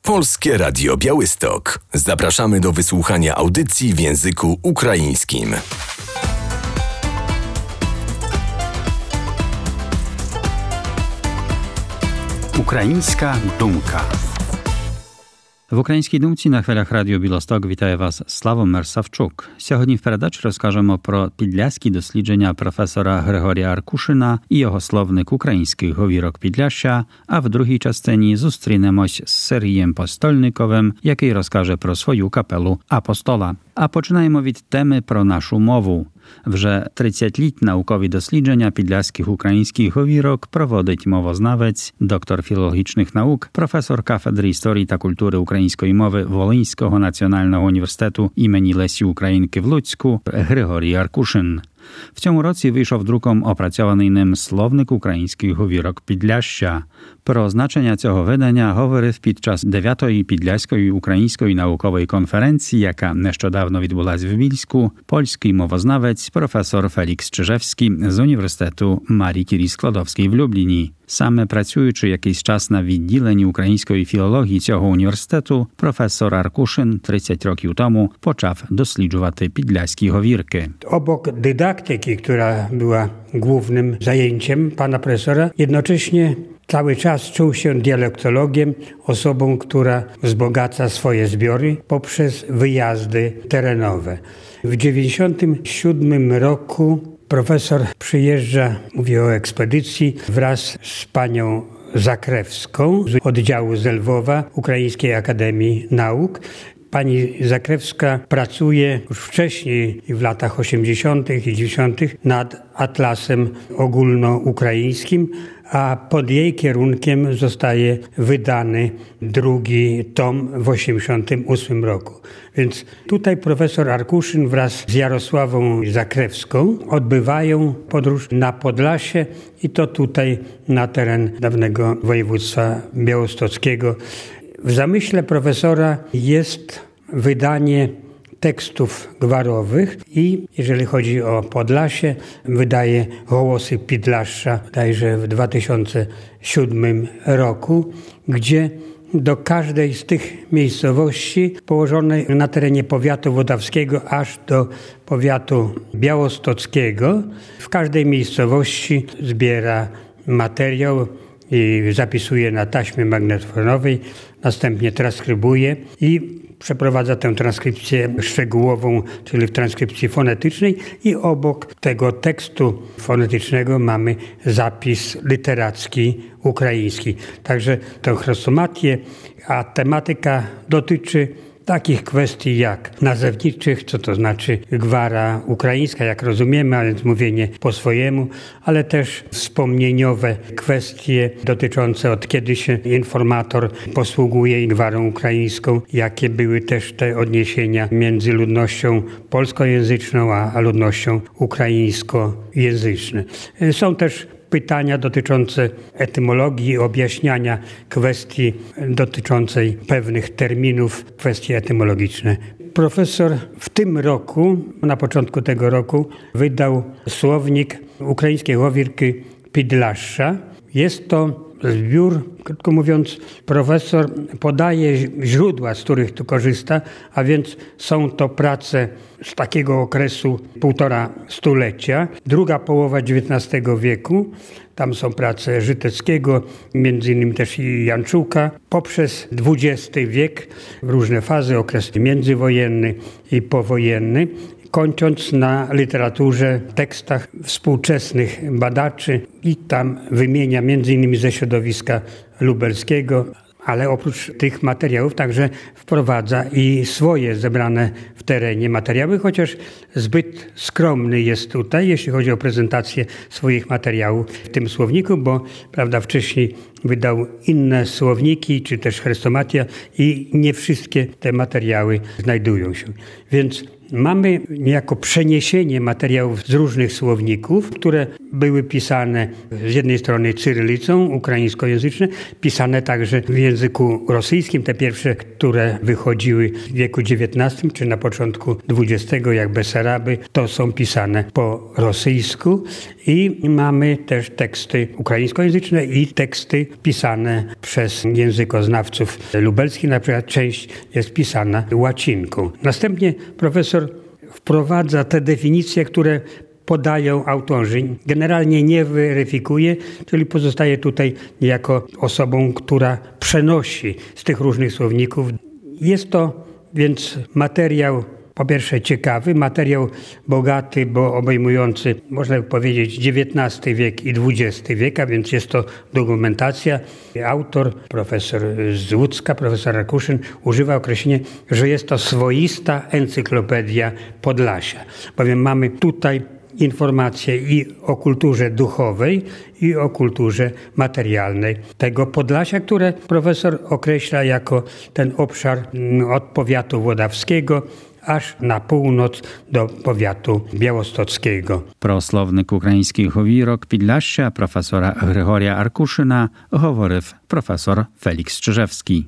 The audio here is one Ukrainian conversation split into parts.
Polskie Radio Białystok. Zapraszamy do wysłuchania audycji w języku ukraińskim. Українська думка. В українській думці на хвилях Радіо Білосток вітає вас Славомир Савчук. Сьогодні в передачі розкажемо про підляські дослідження професора Григорія Аркушина і його словник українських говірок Підляшшя, а в другій частині зустрінемось з Сергієм Постольниковим, який розкаже про свою капелу Апостола. А починаємо від теми про нашу мову. Вже 30 літ наукові дослідження підляських українських говірок проводить мовознавець, доктор філологічних наук, професор кафедри історії та культури української мови Волинського національного університету імені Лесі Українки в Луцьку Григорій Аркушин. В цьому році вийшов друком опрацьований ним словник українських говірок Підляшшя. Про значення цього видання говорив під час 9-ї Підляської української наукової конференції, яка нещодавно відбулась в Більську, польський мовознавець професор Фелікс Czyżewski з університету Марії Кюрі-Складовської в Любліні. Саме працюючи якийсь час на відділенні української філології цього університету, професор Аркушин 30 років тому почав досліджувати підляські говірки. Obok dydaktyki, która była głównym zajęciem pana profesora, jednocześnie cały czas czuł się dialektologiem, osobą, która wzbogaca swoje zbiory poprzez wyjazdy terenowe. W 1997 roku profesor przyjeżdża, mówię o ekspedycji, wraz z panią Zakrewską z oddziału z Lwowa Ukraińskiej Akademii Nauk. Pani Zakrewska pracuje już wcześniej, w latach 80. i 90. nad atlasem ogólnoukraińskim, a pod jej kierunkiem zostaje wydany drugi tom w 1988 roku. Więc tutaj profesor Arkuszyn wraz z Jarosławą Zakrewską odbywają podróż na Podlasie i to tutaj na teren dawnego województwa białostockiego. W zamyśle profesora jest wydanie tekstów gwarowych i jeżeli chodzi o Podlasie, wydaje Hołosy Підляшшя, bodajże w 2007 roku, gdzie do każdej z tych miejscowości położonej na terenie powiatu wodawskiego aż do powiatu białostockiego, w każdej miejscowości zbiera materiał i zapisuje na taśmie magnetofonowej, następnie transkrybuje i przeprowadza tę transkrypcję szczegółową, czyli w transkrypcji fonetycznej i obok tego tekstu fonetycznego mamy zapis literacki ukraiński. Także tę chrestomatię, a tematyka dotyczy takich kwestii jak nazewniczych, co to znaczy gwara ukraińska, jak rozumiemy, a więc mówienie po swojemu, ale też wspomnieniowe kwestie dotyczące od kiedy się informator posługuje gwarą ukraińską, jakie były też te odniesienia między ludnością polskojęzyczną a ludnością ukraińskojęzyczną. Są też pytania dotyczące etymologii, objaśniania kwestii dotyczącej pewnych terminów, kwestie etymologiczne. Profesor w tym roku, na początku tego roku, wydał słownik ukraińskiej говірки Підляшшя. Jest to zbiór, krótko mówiąc, profesor podaje źródła, z których tu korzysta, a więc są to prace z takiego okresu 1,5 stulecia, druga połowa XIX wieku. Tam są prace Żyteckiego, między innymi też i Janczuka. Poprzez XX wiek, różne fazy, okres międzywojenny i powojenny, kończąc na literaturze, tekstach współczesnych badaczy i tam wymienia m.in. ze środowiska lubelskiego, ale oprócz tych materiałów także wprowadza i swoje zebrane w terenie materiały, chociaż zbyt skromny jest tutaj, jeśli chodzi o prezentację swoich materiałów w tym słowniku, bo prawda, wcześniej wydał inne słowniki, czy też chrestomatia i nie wszystkie te materiały znajdują się. Więc mamy niejako przeniesienie materiałów z różnych słowników, które były pisane z jednej strony cyrylicą, ukraińskojęzyczne, pisane także w języku rosyjskim. Te pierwsze, które wychodziły w wieku XIX czy na początku XX, jak Besaraby, to są pisane po rosyjsku. I mamy też teksty ukraińskojęzyczne i teksty pisane przez językoznawców lubelskich. Na przykład część jest pisana łacinką. Następnie profesor wprowadza te definicje, które podają autorzy. Generalnie nie weryfikuje, czyli pozostaje tutaj jako osobą, która przenosi z tych różnych słowników. Jest to więc materiał po pierwsze ciekawy, materiał bogaty, bo obejmujący, można by powiedzieć, XIX wiek i XX wiek, a więc jest to dokumentacja. Autor, profesor z Łódzka, profesor Arkuszyn, używa określenia, że jest to swoista encyklopedia Podlasia. Bowiem mamy tutaj informacje i o kulturze duchowej, i o kulturze materialnej tego Podlasia, które profesor określa jako ten obszar od powiatu włodawskiego aż na północ do powiatu białostockiego. Про український говірок Підляшшя професора Григорія Аркушина говорив професор Фелікс Czyżewski.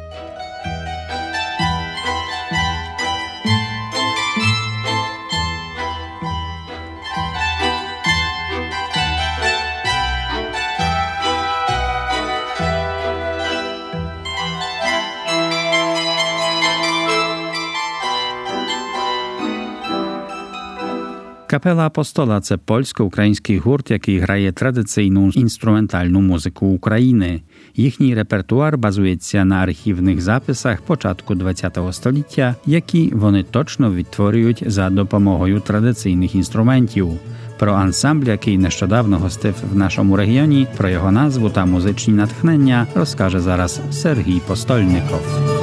Kapela Apostola – це польсько-український гурт, який грає традиційну інструментальну музику України. Їхній репертуар базується на архівних записах початку ХХ століття, які вони точно відтворюють за допомогою традиційних інструментів. Про ансамбль, який нещодавно гостив в нашому регіоні, про його назву та музичні натхнення розкаже зараз Сергій Постольников.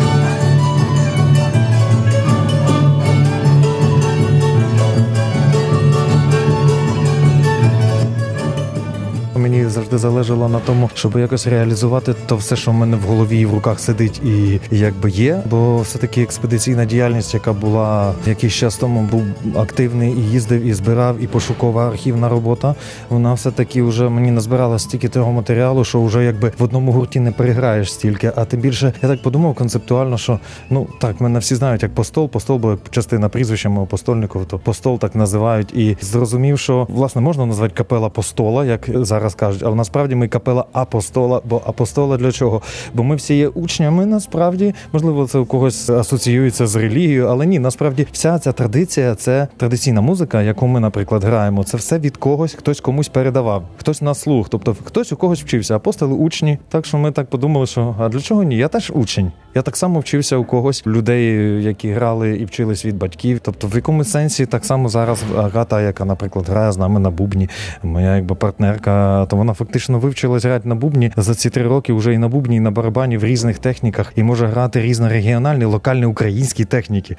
Мені завжди залежало на тому, щоб якось реалізувати то все, що в мене в голові і в руках сидить і якби є. Бо все-таки експедиційна діяльність, яка була якийсь час тому, був активний і їздив, і збирав, і пошукова архівна робота, вона все-таки вже мені назбирала стільки того матеріалу, що вже якби в одному гурті не переграєш стільки. А тим більше, я так подумав концептуально, що, так, мене всі знають як Постол, бо частина прізвища мого Постольников, то Постол так називають. І зрозумів, що, власне, можна назвати капела Постола, як зараз кажуть, але насправді ми капела Апостола, бо Апостола для чого? Бо ми всі є учнями, насправді, можливо, це у когось асоціюється з релігією, але ні, насправді вся ця традиція, це традиційна музика, яку ми, наприклад, граємо, це все від когось, хтось комусь передавав, хтось на слух, тобто хтось у когось вчився, апостоли учні, так що ми так подумали, що а для чого ні? Я теж учень. Я так само вчився у когось, людей, які грали і вчились від батьків, тобто в якомусь сенсі так само зараз Агата, яка, наприклад, грає з нами на бубні, моя якби партнерка, то вона фактично вивчилась грати на бубні за ці 3 роки вже і на бубні, і на барабані в різних техніках, і може грати різнорегіональні, локальні українські техніки.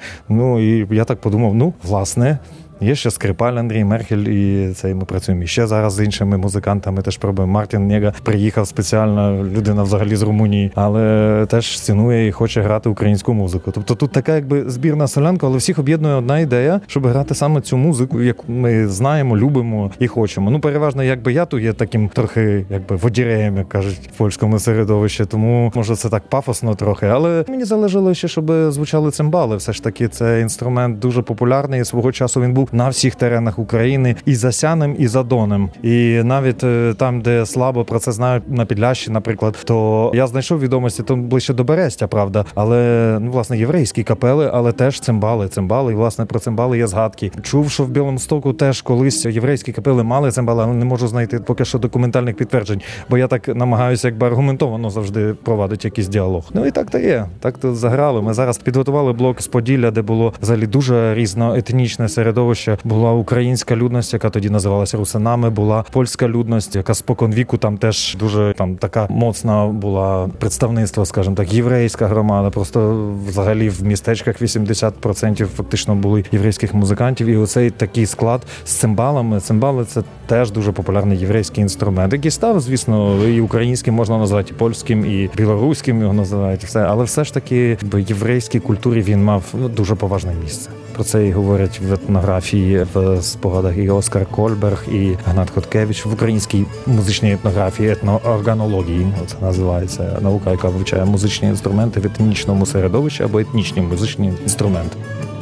І я так подумав, власне, є ще Скрипаль Андрій Мерхель, і ми працюємо і ще зараз з іншими музикантами, теж пробуємо. Мартін Нега приїхав спеціально, людина взагалі з Румунії, але теж цінує і хоче грати українську музику. Тобто тут така якби збірна солянка, але всіх об'єднує одна ідея, щоб грати саме цю музику, яку ми знаємо, любимо і хочемо. Переважно якби я тут є таким трохи якби водіреєм, як кажуть в польському середовищі, тому може це так пафосно трохи, але мені залежало ще, щоб звучали цимбали. Все ж таки це інструмент дуже популярний, і свого часу він був на всіх теренах України, і за Сянем, і за Доном. І навіть там, де слабо про це знають на Підляшші, наприклад, то я знайшов відомості, то ближче до Берестя, правда, але, власне, єврейські капели, але теж цимбали, і, власне, про цимбали є згадки. Чув, що в Біломстоку теж колись єврейські капели мали цимбали, але не можу знайти поки що документальних підтверджень, бо я так намагаюся якби аргументовано завжди провадити якийсь діалог. І так то є, так то заграли. Ми зараз підготували блок з Поділля, де було взагалі дуже різноетнічне середовище середовище. Була українська людність, яка тоді називалася русинами, була польська людність, яка спокон віку там теж дуже там така моцна була представництво, скажімо так, єврейська громада. Просто взагалі в містечках 80% фактично були єврейських музикантів. І оцей такий склад з цимбалами. Цимбали – це теж дуже популярний єврейський інструмент, який став, звісно, і українським можна назвати, і польським, і білоруським його називають, все. Але все ж таки в єврейській культурі він мав дуже поважне місце. Про це і говорять в етнографії, в спогадах і Оскар Кольберг, і Гнат Хоткевич. В українській музичній етнографії, етноорганології, це називається наука, яка вивчає музичні інструменти в етнічному середовищі або етнічні музичні інструменти.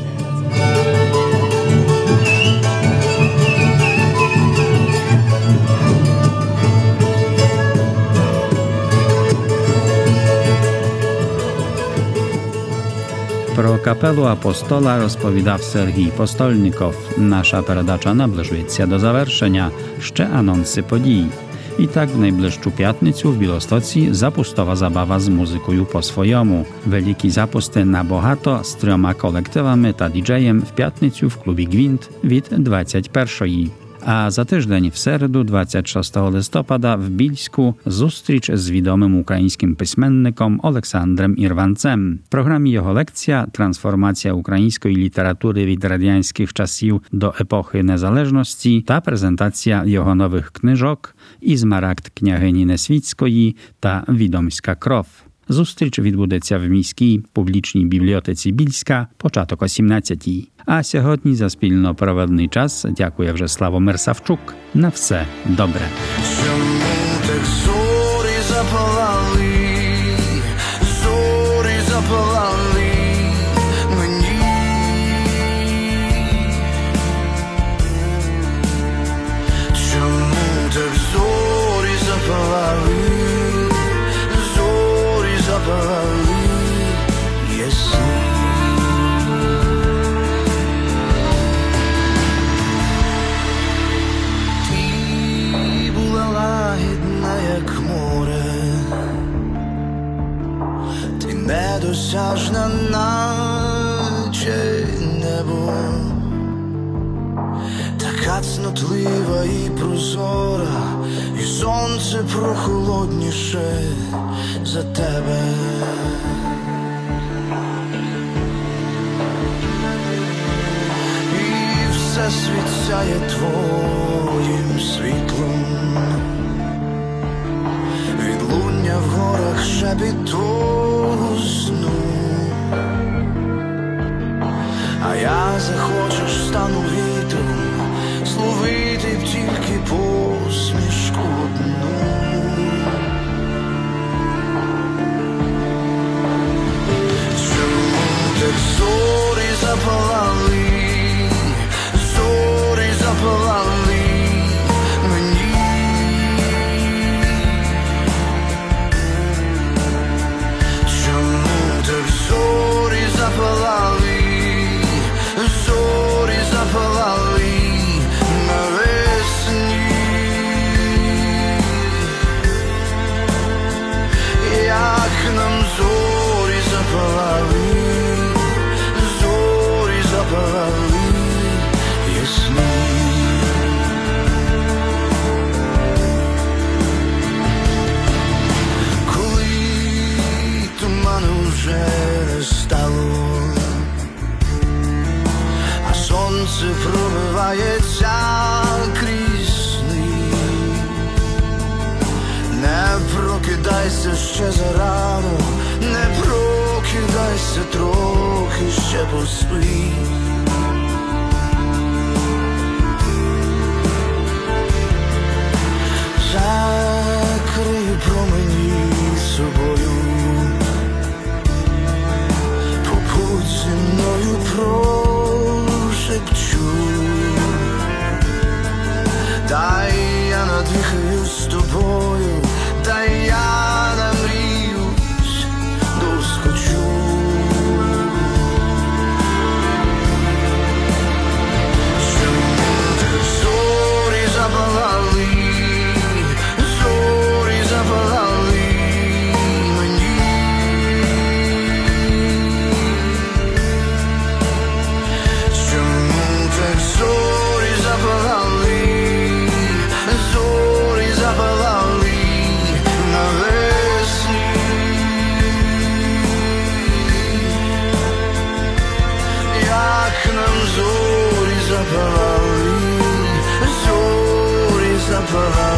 Про капелу Апостола розповідав Сергій Постольников. Наша передача наближується до завершення. Ще анонси подій. І так в найближчу п'ятницю в Білостоці запустова забава з музикою по-своєму. Великі запусти на багато з 3 колективами та діджеєм в п'ятницю в клубі «Гвинт» від 21-ї. А за тиждень в середу, 26 листопада, в Більську зустріч з відомим українським письменником Олександром Ірванцем. В програмі його лекція «Трансформація української літератури від радянських часів до епохи незалежності» та презентація його нових книжок «Ізмарагд княгині Несвітської» та «Відомська кров». Зустріч відбудеться в міській публічній бібліотеці Більська, початок о 17-й. А сьогодні за спільно проведений час дякує вже Славомир Савчук. На все добре. Чому так зорі запалали мені? Чому так зорі запалали ясні? Ти була лагідна, як море, ти недосяжна, наче небо, така цнотлива і прозора, і сонце прохолодніше за тебе. І все світ сяє твоїм світлом, відлуння в горах шепіт твого сну. А я захочеш, стану вітром, зловити б тільки посмішку одну. Чому так зорі запалали мені? Чому так зорі запалали навесні? Як нам зорі запалали ясні. Коли туману вже не стало, а сонце пробивається крізь сни, не прокидайся ще зарано, не прокидайся, трохи ще поспи. Закрию промені собою, побудь зі мною, прошепчу. Дай я надихаю з тобою, дай я намріюсь, доскочу. Чому так зорі запалали мені? твоя